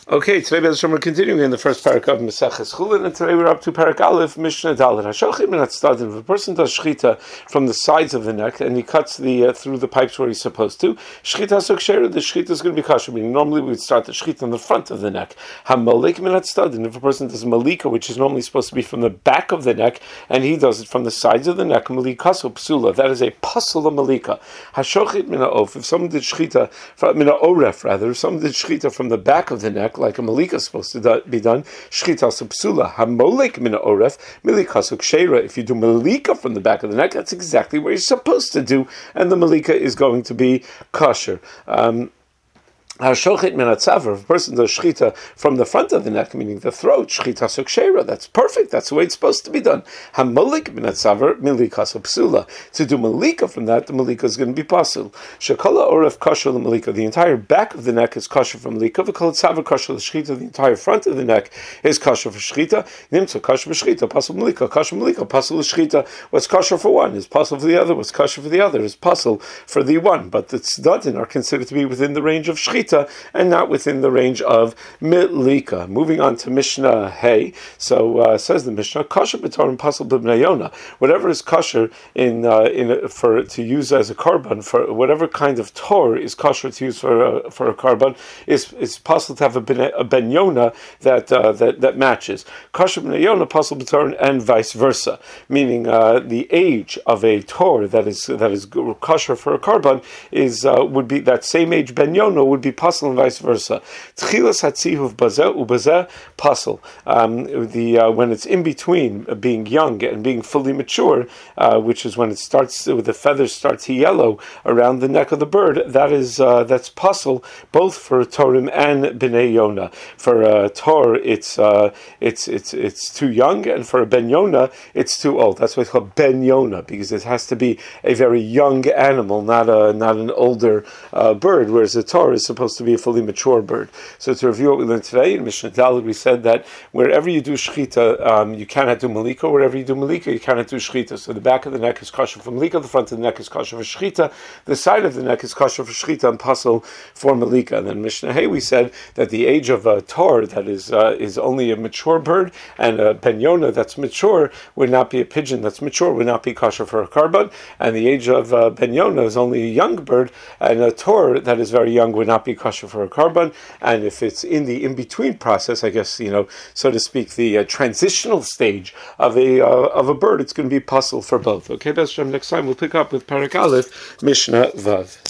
Okay, today we're continuing in the first parak of Maseches Chulin, and today we're up to parak Aleph, Mishnah Dalet. Hashochet min hatzdadim. If a person does shchita from the sides of the neck and he cuts the through the pipes where he's supposed to, shchita sokshera, the shchita is going to be kosher. Meaning normally we would start the shchita on the front of the neck. Hamalek min hatzdadim. If a person does malika, which is normally supposed to be from the back of the neck, and he does it from the sides of the neck, malikaso psula. That is a pasula malika. Hashochet min haof. If someone did shchita min haoref, rather, if someone did shchita from the back of the neck, like a malika is supposed to be done, shchita psula, hamolek min oref, milikasuk sheira. If you do malika from the back of the neck, that's exactly what you're supposed to do, and the malika is going to be kosher. Hashochet min hatzaver, if a person does shchita from the front of the neck, meaning the throat, shchita sukshera, that's perfect, that's the way it's supposed to be done. Hamolik min hatzaver, milikas psula. To do malika from that, the malika is going to be pasul. Shekala oref kosher the malika, the entire back of the neck is kosher for malika. V'kol hatzaver kosher the shchita, the entire front of the neck is kosher for shchita. Nimtza kosher b'shchita, pasul malika, kosher malika, pasul shchita. What's kosher for one is pasul for the other. What's kosher for the other is pasul for the one. But the tzadin are considered to be within the range of shchita and not within the range of milika. Moving on to Mishnah Hey. So says the Mishnah, kosher b'tor and pasul b'bnayona. Whatever is kosher for to use as a korban, for whatever kind of tor is kosher to use for a korban, is possible to have a benyona that matches. Kosher b'nayona, pasul b'tor, and vice versa. Meaning the age of a tor that is kosher for a korban would be that same age benyona would be pasul and vice versa. Tchilas hatzihuv bazeh ubazeh pasul. When it's in between being young and being fully mature, which is when it starts, the feathers start to yellow around the neck of the bird, that's pasul both for torim and bnei yona. For a tor, it's too young, and for a ben yona, it's too old. That's why it's called ben yona, because it has to be a very young animal, not an older bird. Whereas a tor is supposed to be a fully mature bird. So to review what we learned today, in Mishnah Dalet we said that wherever you do shchita, you cannot do malika. Wherever you do malika, you cannot do shchita. So the back of the neck is kosher for malika, the front of the neck is kosher for shchita, the side of the neck is kosher for shchita and pasul for malika. And then Mishnah Hey we said that the age of a tor that is only a mature bird, and a ben yona that's mature would not be a pigeon that's mature, would not be kosher for a korban, and the age of ben yona is only a young bird, and a tor that is very young would not be kosher for a korban. And if it's in the in-between process, I guess, so to speak, the transitional stage of a bird, it's going to be pasul for both. Okay, B'ezras Hashem, next time we'll pick up with Parak Aleph, Mishnah Vav.